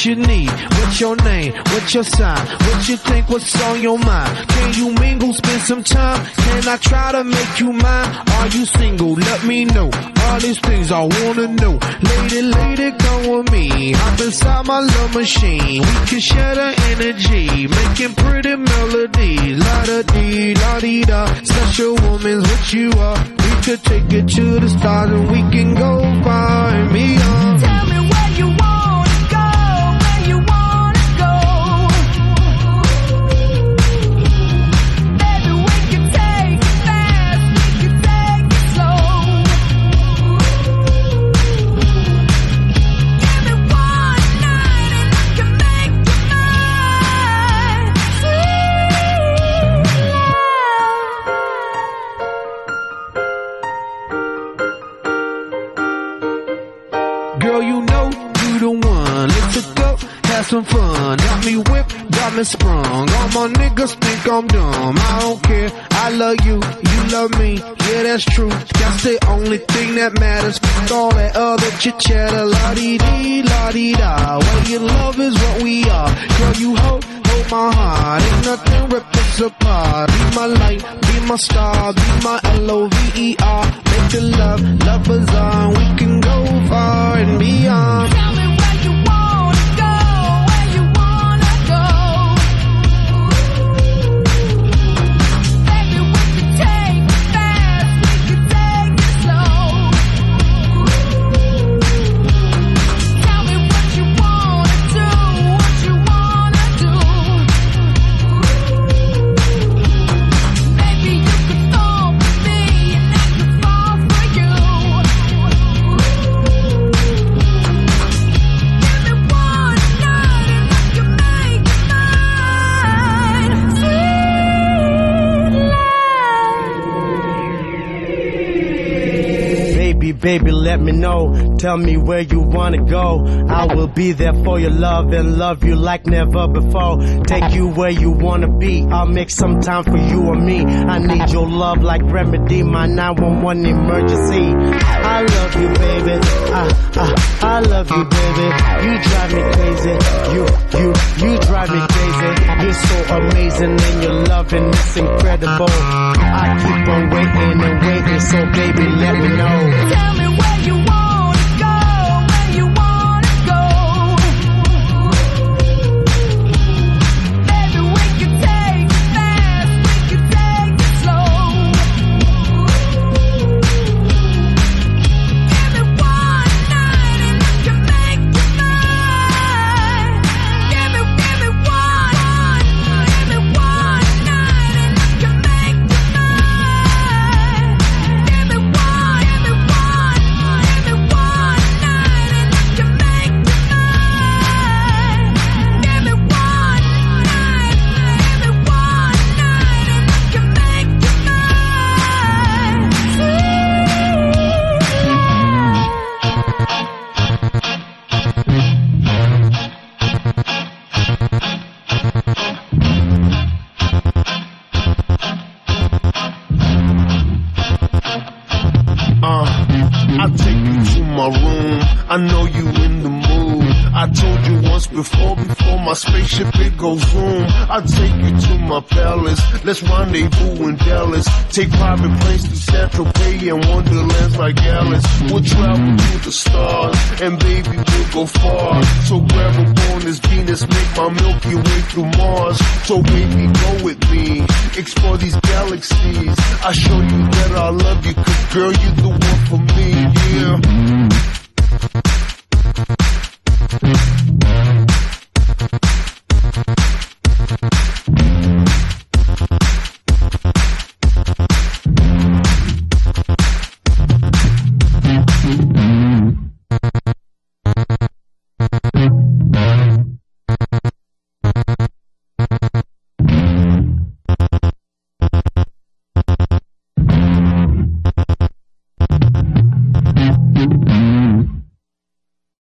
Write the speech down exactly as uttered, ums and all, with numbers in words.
you need? What's your name? What's your sign? What you think? What's on your mind? Can you mingle? Spend some time? Can I try to make you mine? Are you single? Let me know. All these things I wanna know. Lady, lady, come with me. Hop inside my love machine. We can share the energy, making pretty melodies. La-da-dee, la-dee-da. Special woman's what you are. We could take it to the stars and we can go far and beyond. Tell me where you wanna go, where you wanna go. Baby, we can take it fast, we can take it slow. Give me one night and I can make you mine. Sweet love. Girl, you know you the one. Let's go, have some fun. Got me whipped, got me sprung. All my niggas think I'm dumb. I don't care, I love you, you love me. Yeah, that's true. That's the only thing that matters. Fuck all that other chit chatter. La dee dee, la dee da. Well, your love is what we are. Girl, you hold, hold my heart. Ain't nothing rip us apart. Be my light, be my star, be my L O V E R. Make the love, love bizarre. We can go far and beyond. Tell me where you wanna go, where you wanna go. Baby, we can take it fast, we can take it slow. Tell me what you wanna do, what you wanna do. Maybe you could fall for me and I could fall for you. Give me one night and I can make you mine. Sweet love. Baby, baby, let me know. Tell me where you wanna go. I will be there for your love and love you like never before. Take you where you wanna be. I'll make some time for you and me. I need your love like remedy, my nine one one emergency. I love you, baby. I, I, I love you, baby. You drive me crazy. You, you, you drive me crazy. You're so amazing and your loving is incredible. I keep on waiting and waiting, so baby, let me know. Tell me where you wanna go, where you wanna go. Baby, we can take it fast, we can take it slow. Give me one night and I can make you mine. Give me, give me one, give me one night and I can make you mine. Give me one, give me one, give me one night and I can make you mine. Give me one night, give me one night and I can make you Uh, I take you to my room. I know you in the mood. I told you once before, before my spaceship it goes zoom. I take you to my palace. Let's rendezvous in Dallas. Take private planes to San Tropez and wonderlands like Alice. We'll travel to the stars, and baby we'll go far. So grab a bonus Venus, make my Milky Way through Mars. So baby go with me, explore these galaxies. I show you that I love you, 'cause girl you're the one for me, yeah.